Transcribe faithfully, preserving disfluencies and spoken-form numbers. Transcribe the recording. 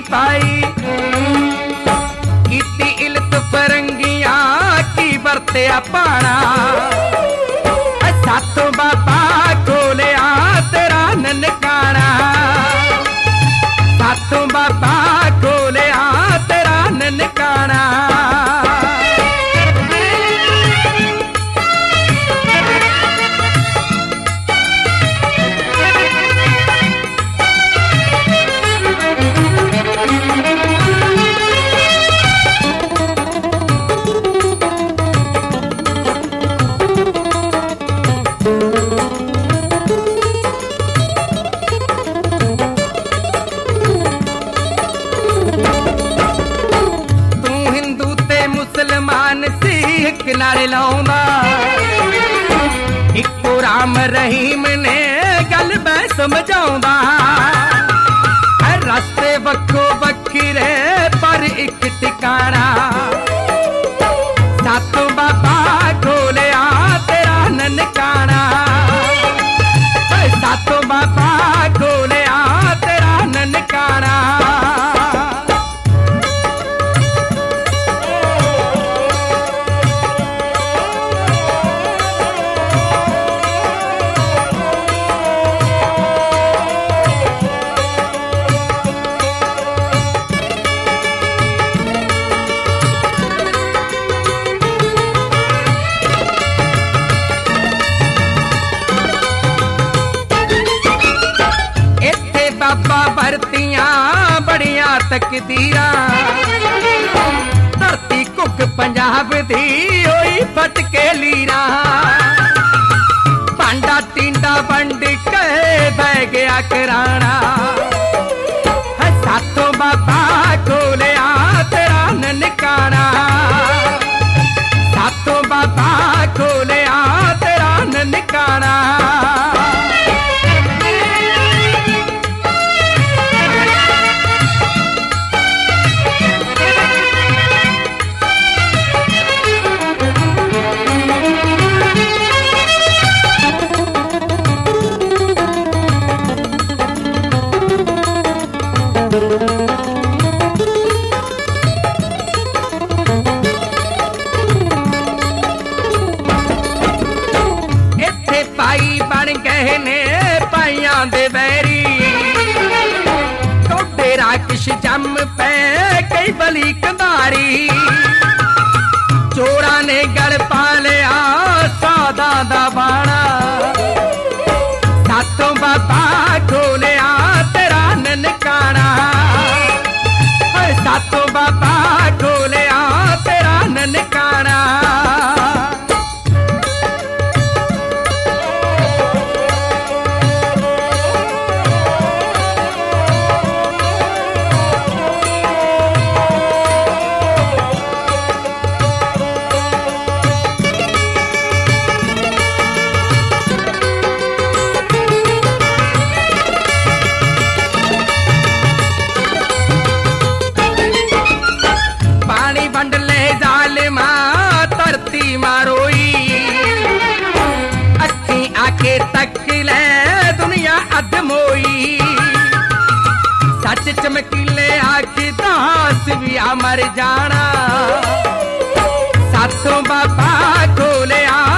पाई कीती इलत फरंगियां की बरतिया पाना सातों बाबा कोलिया तेरा ननकाना सातों बाबा कोलिया तेरा ननकाना नारे लाउंदा इको राम रहीम ने गल मैं समझाउंदा हर रास्ते वक्को वक्कीरे पर एक टिकाना सातों बाबा कोलिया तेरा ननकाना सातों बाबा कोलिया तेरा ननकाना बड़िया तकदीरा धरती कुक पंजाब दी होई फटके लीरा पांडा टींडा बंड के बह गया कराना सातों बाबा कोलिया तेरा ननकाना सातों बाबा कोलिया तेरा ननकाना इत्थे पाई बन गए ने पाइयां दे बैरी टोडे राक्षस जम पे कई बली कंधारी चोरा ने गल पा लिया सादा दा बाणा सातों बाबा कोलिया तेरा ननकाना सातों बाबा कोलिया तेरा ननकाना सच चमकीले आखी दास भी आ मर जाना सातों बाबा कोलिया